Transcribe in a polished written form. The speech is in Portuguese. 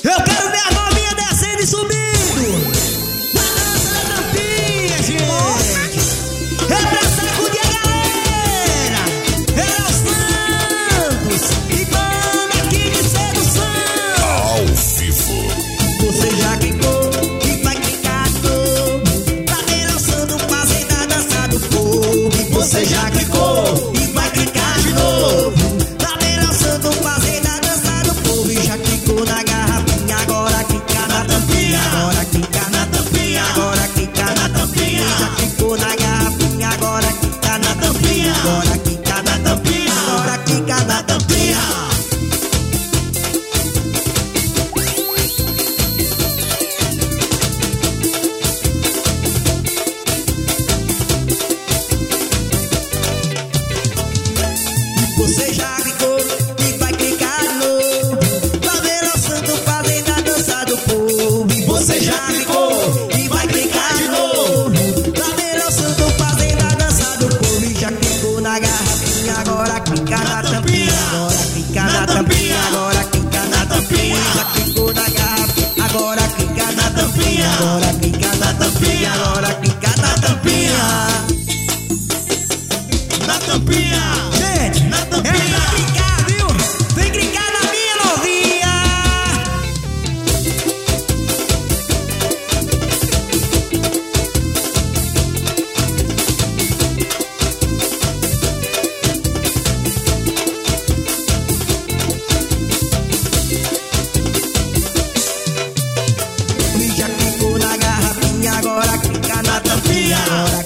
Eu quero ver a novinha descendo e subindo na dança da tampinha, gente. É pra sacudir a galera. É os Santos e banda aqui de sedução. Ao vivo. Você já clicou e vai clicar de novo pra ver dançando o passeio da dança do povo. Você já clicou e vai clicar de novo pra ver dançando o passeio da dança do povo. E já clicou na garrafinha, agora clica na tampinha. Agora clica na tampinha, agora clica na tampinha. Já clicou na garrafinha, agora clica na tampinha. Agora clica na tampinha, agora clica na tampinha. Você já clicou e vai clicar de novo pra ver o santo fazendo a dança do povo. E você já clicou e vai clicar de novo pra ver o santo fazendo a dança do povo. E já clicou na garrafinha, agora clica na tampinha. Agora clica na tampinha, agora clica na tampinha. Já clicou na garrafinha, agora clica na tampinha. Agora clica na tampinha, agora clica na tampinha. Na tampinha. Gente, Na é tampinha. pra clicar, viu? Vem clicar na minha novinha. E já clicou na garrafinha, agora clica na tampinha. Agora